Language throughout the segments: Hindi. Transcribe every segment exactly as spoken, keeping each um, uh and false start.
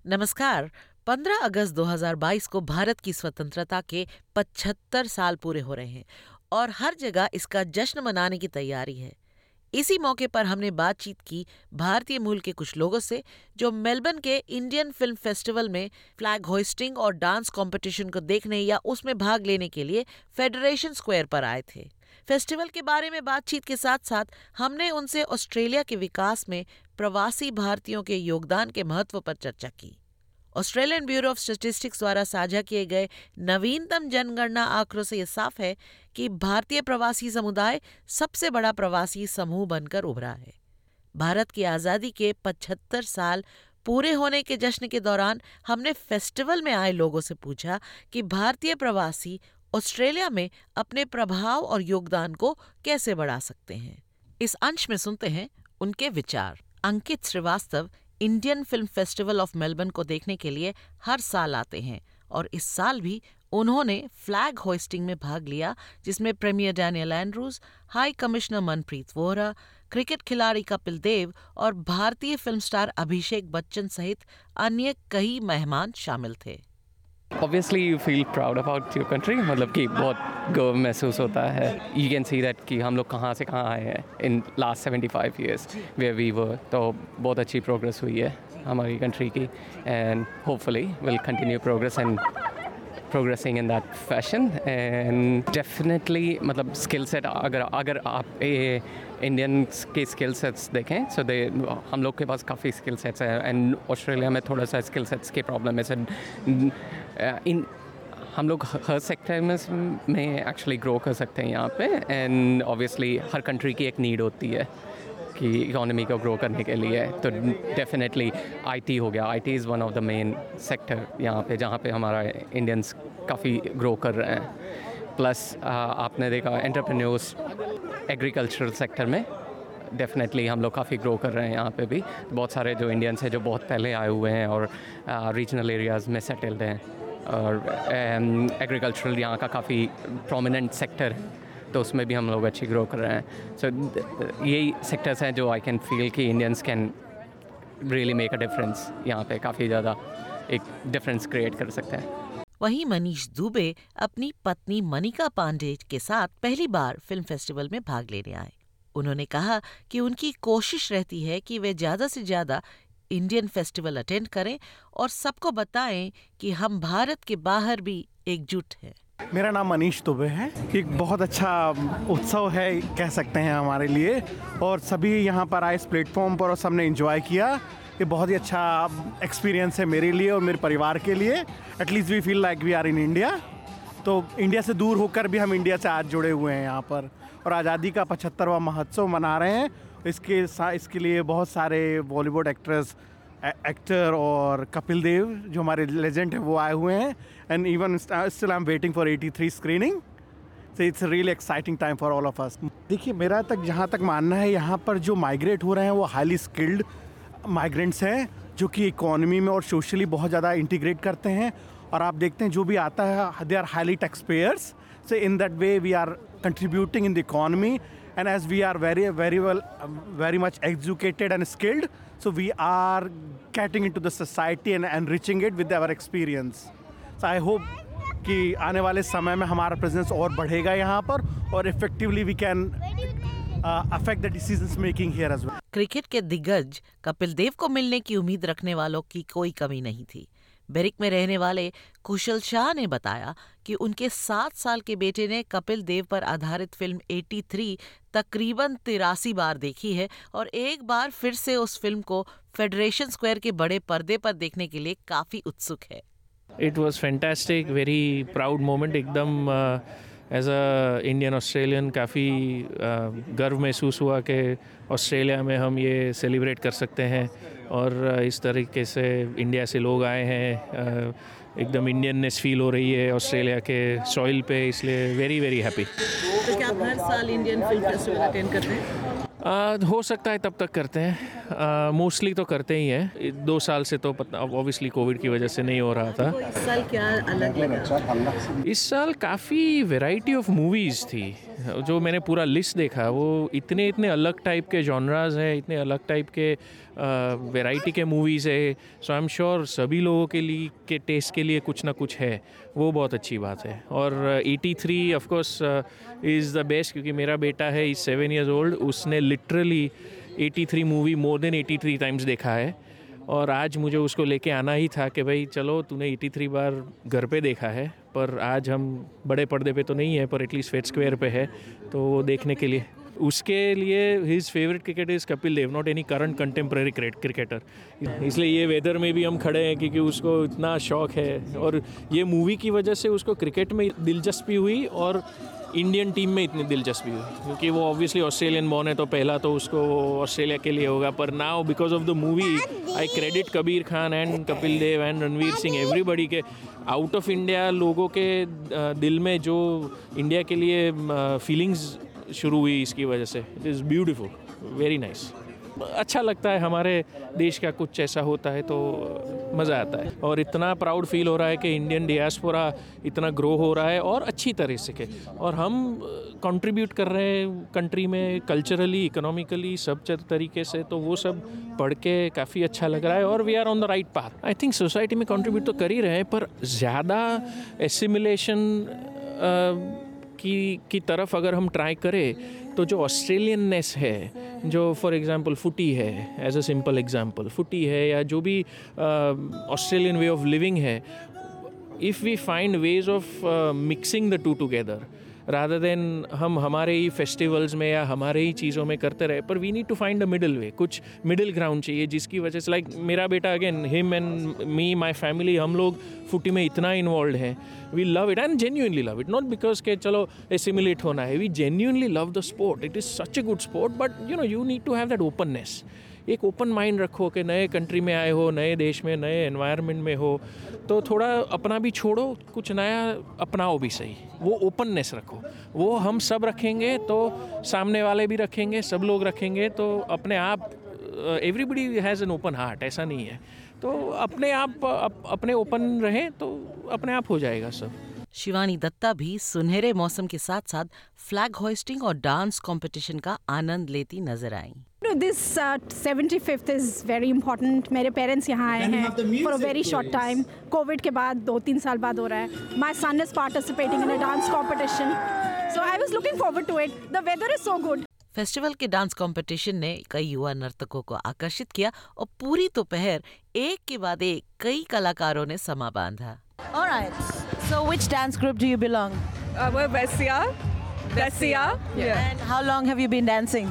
नमस्कार। पंद्रह अगस्त दो हज़ार बाईस को भारत की स्वतंत्रता के पचहत्तर साल पूरे हो रहे हैं और हर जगह इसका जश्न मनाने की तैयारी है। इसी मौके पर हमने बातचीत की भारतीय मूल के कुछ लोगों से जो मेलबर्न के इंडियन फिल्म फेस्टिवल में फ्लैग होइस्टिंग और डांस कंपटीशन को देखने या उसमें भाग लेने के लिए फेडरेशन स्क्वायर पर आए थे। फेस्टिवल के बारे में बातचीत के साथ साथ हमने उनसे ऑस्ट्रेलिया के विकास में प्रवासी भारतीयों के योगदान के महत्व पर चर्चा की। ऑस्ट्रेलियन ब्यूरो ऑफ स्टैटिस्टिक्स द्वारा साझा किए गए नवीनतम जनगणना आंकड़ों से यह साफ है कि भारतीय प्रवासी समुदाय सबसे बड़ा प्रवासी समूह बनकर उभरा है। भारत की आज़ादी के पचहत्तर साल पूरे होने के जश्न के दौरान हमने फेस्टिवल में आए लोगों से पूछा कि भारतीय प्रवासी ऑस्ट्रेलिया में अपने प्रभाव और योगदान को कैसे बढ़ा सकते हैं। इस अंश में सुनते हैं उनके विचार। Ankit Srivastava Indian film festival of Melbourne को देखने के लिए हर साल आते हैं और इस साल भी उन्होंने फ्लैग होइस्टिंग में भाग लिया, जिसमें premier Daniel Andrews, high commissioner Manpreet Vohra, cricket खिलाड़ी कपिल देव और भारतीय फिल्म स्टार अभिषेक बच्चन सहित अन्य कई मेहमान शामिल थे। Obviously you feel proud about your country, मतलब कि बहुत गर्व महसूस होता है। You can see that कि हम लोग कहाँ से कहाँ आए हैं in last seventy-five years where we were। तो बहुत अच्छी प्रोग्रेस हुई है हमारी कंट्री की and hopefully we'll continue progress and progressing in that fashion and definitely मतलब स्किल सेट अगर अगर आप इंडियन के स्किल सेट्स देखें so they हम लोग के पास काफ़ी स्किल सेट्स हैं एंड ऑस्ट्रेलिया में थोड़ा सा स्किल सेट्स की प्रॉब्लम है। इन हम लोग हर सेक्टर में में एक्चुअली ग्रो कर सकते हैं यहाँ पे एंड ऑब्वियसली हर कंट्री की एक नीड होती है कि इकोनॉमी को ग्रो करने के लिए। तो डेफिनेटली आईटी हो गया, IT is one of the main sector यहाँ पे जहाँ पे हमारा इंडियंस काफ़ी ग्रो कर रहे हैं। प्लस आपने देखा एंटरप्रेन्योर्स एग्रीकल्चरल सेक्टर में डेफिनेटली हम लोग काफ़ी ग्रो कर रहे हैं यहाँ पे भी। बहुत सारे जो इंडियंस हैं जो बहुत पहले आए हुए हैं और रीजनल एरियाज़ में सेटल्ड हैं और एग्रीकल्चरल यहाँ का काफ़ी प्रोमिनेंट सेक्टर है, तो उसमें भी हम लोग अच्छी ग्रो कर रहे हैं। सो so, यही सेक्टर्स हैं जो आई कैन फील कि Indians can really make a difference, यहाँ पे काफ़ी ज़्यादा एक डिफरेंस क्रिएट कर सकते हैं। वहीं मनीष दुबे अपनी पत्नी मनिका पांडे के साथ पहली बार फिल्म फेस्टिवल में भाग लेने आए। उन्होंने कहा कि उनकी कोशिश रहती है कि वे ज़्यादा से ज़्यादा इंडियन फेस्टिवल अटेंड करें और सबको बताएं कि हम भारत के बाहर भी एकजुट हैं। मेरा नाम मनीष दुबे है। एक बहुत अच्छा उत्सव है कह सकते हैं हमारे लिए और सभी यहाँ पर आए इस प्लेटफॉर्म पर और सबने एंजॉय किया। ये बहुत ही अच्छा एक्सपीरियंस है मेरे लिए और मेरे परिवार के लिए। At least we feel like we are in India. तो इंडिया से दूर होकर भी हम इंडिया से आज जुड़े हुए हैं यहाँ पर और आज़ादी का पचहत्तरवां महोत्सव मना रहे हैं। इसके इसके लिए बहुत सारे बॉलीवुड एक्ट्रेस एक्टर और कपिल देव जो हमारे लेजेंड हैं वो आए हुए हैं and even still I am waiting for eighty-three screening. So it's really exciting time for all of us. देखिए मेरा तक जहाँ तक मानना है यहाँ पर जो माइग्रेट हो रहे हैं वो हाईली स्किल्ड माइग्रेंट्स हैं जो कि इकोनॉमी में और सोशली बहुत ज़्यादा इंटीग्रेट करते हैं और आप देखते हैं जो भी आता है they are highly tax payers. So in that way we are contributing in the economy and as we are very very well uh, very much educated and skilled, so we are getting into the society and enriching it with our experience. So I hope कि आने वाले समय में हमारा प्रेजेंस और बढ़ेगा यहाँ पर और effectively we can affect the decisions making here as well. Cricket के दिग्गज कपिल देव को मिलने की उम्मीद रखने वालों की कोई कमी नहीं थी। बेरिक में रहने वाले कुशल शाह ने बताया कि उनके सात साल के बेटे ने कपिल देव पर आधारित फिल्म तिरासी तकरीबन तिरासी बार देखी है और एक बार फिर से उस फिल्म को फेडरेशन स्क्वायर के बड़े पर्दे पर देखने के लिए काफी उत्सुक है। It was fantastic, very proud moment. एकदम एज अ इंडियन ऑस्ट्रेलियन काफ़ी गर्व महसूस हुआ कि ऑस्ट्रेलिया में हम ये सेलिब्रेट कर सकते हैं और इस तरीके से इंडिया से लोग आए हैं। एकदम इंडियननेस फील हो रही है ऑस्ट्रेलिया के सॉइल पे, इसलिए वेरी वेरी हैप्पी। तो क्या आप हर साल इंडियन फिल्म फेस्टिवल अटेंड करते हैं? हो सकता है तब तक करते हैं। मोस्टली तो करते ही हैं। दो साल से तो ऑब्वियसली कोविड की वजह से नहीं हो रहा था। इस साल क्या अलग लगा? इस साल काफ़ी वैरायटी ऑफ मूवीज़ थी। जो मैंने पूरा लिस्ट देखा वो इतने इतने अलग टाइप के जॉनराज हैं, इतने अलग टाइप के वैरायटी के मूवीज़ है। सो आई एम श्योर सभी लोगों के लिए के टेस्ट के लिए कुछ ना कुछ है, वो बहुत अच्छी बात है। और eighty three of course is the best, क्योंकि मेरा बेटा है, इज़ सेवन ईयर्स ओल्ड, उसने literally eighty three movie more than eighty three times देखा है। और आज मुझे उसको लेके आना ही था कि भाई चलो तूने एटी थ्री बार घर पे देखा है, पर आज हम बड़े पर्दे पे तो नहीं है, पर एटलीस्ट फेट स्क्वायर पे है, तो वो देखने के लिए उसके लिए his favourite cricketer is Kapil Dev, not any current contemporary cricketer. इसलिए ये वेदर में भी हम खड़े हैं क्योंकि उसको इतना शौक है। और ये मूवी की वजह से उसको क्रिकेट में दिलचस्पी हुई और इंडियन टीम में इतनी दिलचस्पी हुई, क्योंकि वो ऑब्वियसली ऑस्ट्रेलियन बॉर्न है, तो पहला तो उसको ऑस्ट्रेलिया के लिए होगा। पर now because of the movie I credit Kabir Khan and Kapil Dev and Ranveer Singh, everybody के आउट ऑफ इंडिया लोगों के दिल में जो इंडिया के लिए फीलिंग्स शुरू हुई इसकी वजह से। It is beautiful, very nice. अच्छा लगता है हमारे देश का कुछ ऐसा होता है तो मज़ा आता है। और इतना प्राउड फील हो रहा है कि इंडियन डियास्पोरा इतना ग्रो हो रहा है और अच्छी तरह से के, और हम कंट्रीब्यूट कर रहे हैं कंट्री में कल्चरली, इकोनॉमिकली, सब तरीके से। तो वो सब पढ़ के काफ़ी अच्छा लग रहा है और we are on the right path. I think society में कंट्रीब्यूट तो कर ही रहे हैं, पर ज़्यादा एसिमिलेशन की की तरफ अगर हम ट्राई करें तो जो ऑस्ट्रेलियननेस है, जो फॉर एग्जांपल फुटी है, एज अ सिंपल एग्जांपल फुटी है, या जो भी ऑस्ट्रेलियन वे ऑफ लिविंग है, if we find ways of mixing the two together rather than हम हमारे ही फेस्टिवल्स में या हमारे ही चीज़ों में करते रहे, पर we need to find a middle way. कुछ मिडिल ग्राउंड चाहिए जिसकी वजह से, लाइक मेरा बेटा, again him and me, my family, हम लोग फुटी में इतना इन्वॉल्व हैं। We love it and genuinely love it, not because के चलो एसिमुलेट होना है। We genuinely love the sport, it is such a good sport, but you know you need to have that openness. एक ओपन माइंड रखो कि नए कंट्री में आए हो, नए देश में, नए एनवायरनमेंट में हो, तो थोड़ा अपना भी छोड़ो, कुछ नया अपनाओ भी सही। वो ओपननेस रखो, वो हम सब रखेंगे तो सामने वाले भी रखेंगे, सब लोग रखेंगे तो अपने आप everybody has an open heart, ऐसा नहीं है। तो अपने आप अप, अपने ओपन रहें तो अपने आप हो जाएगा सब। शिवानी दत्ता भी सुनहरे मौसम के साथ साथ फ्लैग होइस्टिंग और डांस कंपटीशन का आनंद लेती नजर आई। This uh, seventy-fifth is very important. मेरे पेरेंट्स यहाँ आए हैं for a very short time. Covid के बाद दो तीन साल बाद हो रहा है। My son is participating in a dance competition. So I was looking forward to it. The weather is so good. Festival के डांस कंपटीशन ने कई युवा नर्तकों को आकर्षित किया और पूरी दोपहर एक के बाद एक कई कलाकारों ने समा बांधा। All right. So which dance group do you belong? Uh, we're Vessia. Vessia. Yeah. And how long have you been dancing?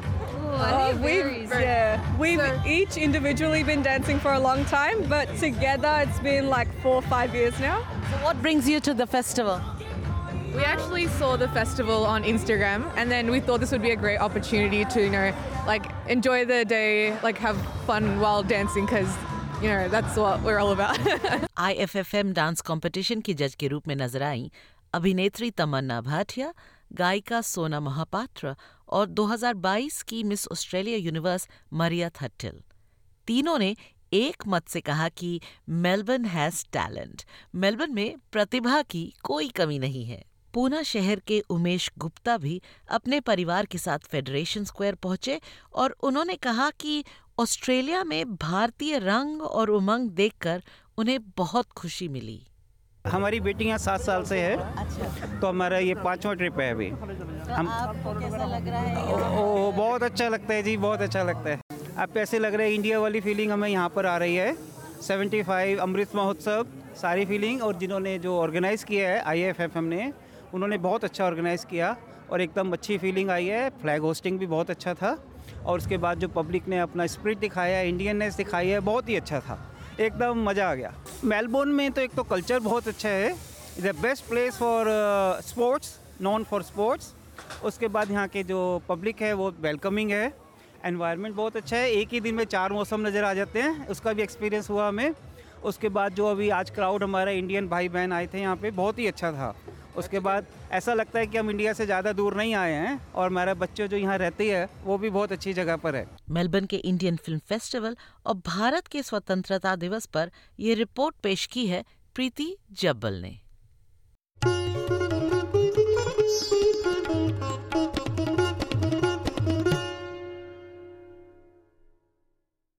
Uh, we've yeah, we've each individually been dancing for a long time, but together it's been like four or five years now. So what brings you to the festival? We actually saw the festival on Instagram, and then we thought this would be a great opportunity to, you know, like enjoy the day, like have fun while dancing, because you know that's what we're all about. I F F M dance competition की जज के रूप में नजर आई अभिनेत्री तमन्ना भाटिया, गायिका सोना महापात्र और दो हज़ार बाईस की Miss Australia Universe Maria Thattil. तीनों ने एक मत से कहा कि मेलबर्न हैज टैलेंट, मेलबर्न में प्रतिभा की कोई कमी नहीं है। पूना शहर के उमेश गुप्ता भी अपने परिवार के साथ फेडरेशन स्क्वायर पहुंचे और उन्होंने कहा कि ऑस्ट्रेलिया में भारतीय रंग और उमंग देखकर उन्हें बहुत खुशी मिली। हमारी बेटी यहाँ सात साल से है। अच्छा। तो हमारा ये पांचवा ट्रिप है अभी। तो हम आपको कैसा लग रहा है? ओ, ओ, बहुत अच्छा लगता है जी, बहुत अच्छा लगता है। अब ऐसे लग रहा है इंडिया वाली फीलिंग हमें यहाँ पर आ रही है। पचहत्तर अमृत महोत्सव, सारी फीलिंग, और जिन्होंने जो ऑर्गेनाइज़ किया है आई एफ एफ एम ने, उन्होंने बहुत अच्छा ऑर्गेनाइज़ किया और एकदम अच्छी फीलिंग आई है। फ्लैग होस्टिंग भी बहुत अच्छा था और उसके बाद जो पब्लिक ने अपना स्पिरिट दिखाया, इंडियननेस दिखाई है, बहुत ही अच्छा था, एकदम मज़ा आ गया। मेलबोर्न में तो एक तो कल्चर बहुत अच्छा है, is the best place for sports, non for sports. उसके बाद यहाँ के जो पब्लिक है वो वेलकमिंग है, एनवायरनमेंट बहुत अच्छा है। एक ही दिन में चार मौसम नज़र आ जाते हैं, उसका भी एक्सपीरियंस हुआ हमें। उसके बाद जो अभी आज क्राउड हमारा इंडियन भाई बहन आए थे यहाँ पे, बहुत ही अच्छा था उसके बाद ऐसा लगता है कि हम इंडिया से ज़्यादा दूर नहीं आए हैं और हमारे बच्चे जो यहाँ रहते हैं वो भी बहुत अच्छी जगह पर है। मेलबर्न के इंडियन फिल्म फेस्टिवल और भारत के स्वतंत्रता दिवस पर ये रिपोर्ट पेश की है प्रीति जब्बल ने।